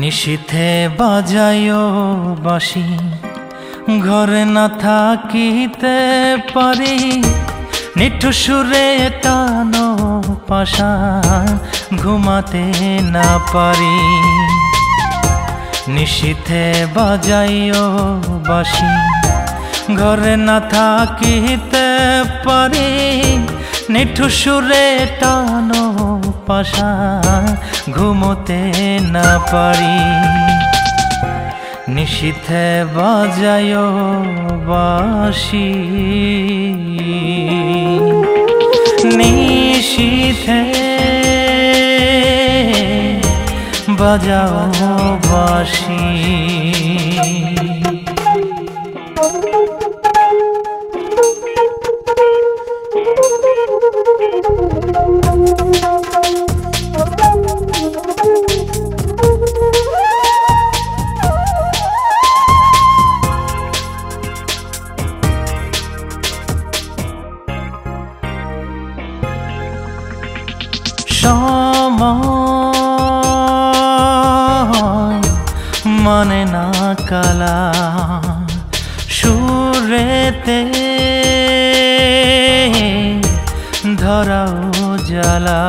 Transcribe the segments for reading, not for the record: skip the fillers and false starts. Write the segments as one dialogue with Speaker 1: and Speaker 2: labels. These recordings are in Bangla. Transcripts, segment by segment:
Speaker 1: নিশীথে বাজায়ো বাঁশি, ঘরে না থাকিতে পারি, নিঠুর সুরে টানো পাশা, ঘুমাতে না পারি। নিশীথে বাজায়ো বাঁশি, ঘরে না থাকিতে পারি, নিঠুর সুরে টানো পাশা, ঘুমোতে না পারি। নিশীথে বাজায়ো বাঁশি, নিশীথে বাজাও বাঁশি। সময় মানে না কালা, সুরেতে ধরাও জ্বালা।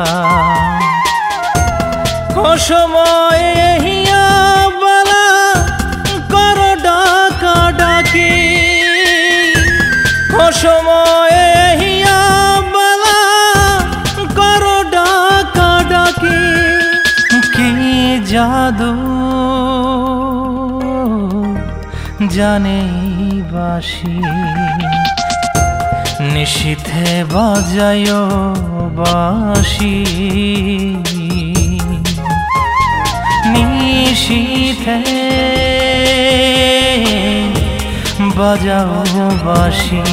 Speaker 1: সময় হিয়া বালা করো ডাকা ডাকি, সময় হিয়া বালা করো ডাকা ডাকি। কি জাদু জানে বাঁশি, নিশীথে বাজায়ো বাঁশি, নিশীথে বাজাও বাঁশি।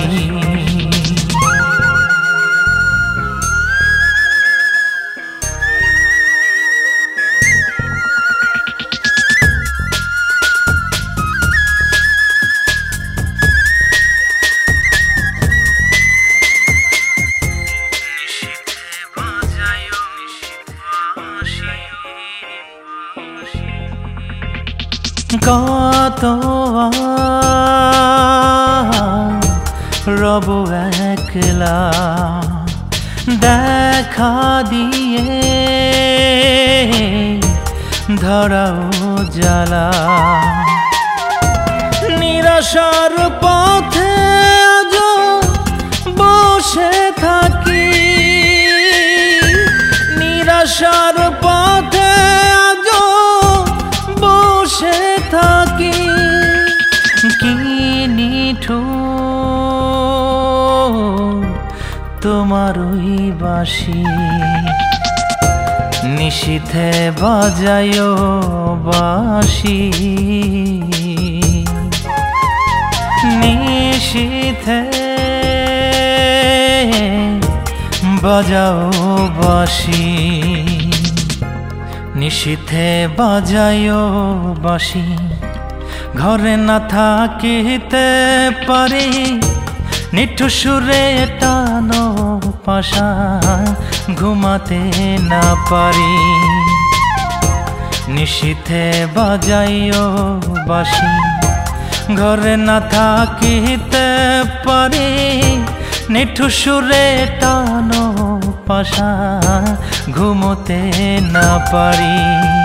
Speaker 1: কত রব একলা দেখা দিয়ে ধরাও জ্বালা। নিরাশার পথে আজ বসে থাকি, নিরাশার পথে আজ বসে থাকি। কি নিঠুর তোমার ওই বাঁশি, নিশীথে বাজায়ো বাঁশি, নিশীথে বাজাও বাঁশি। নিশীথে বাজায়ো বাঁশি, ঘরে না থাকিতে পারি, নিঠুর সুরে টানো পাশা, ঘুমাতে না পারি। নিশীথে বাজায়ো বাঁশি, ঘরে না থাকিতে পারি, নিঠুর সুরে টানো পাশা, ঘুমোতে না পারি।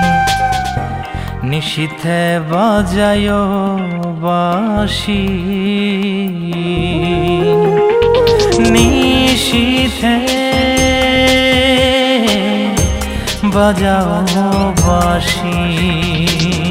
Speaker 1: নিশীথে বাজায়ো বাঁশি, নিশীথে বাজাও বাঁশি।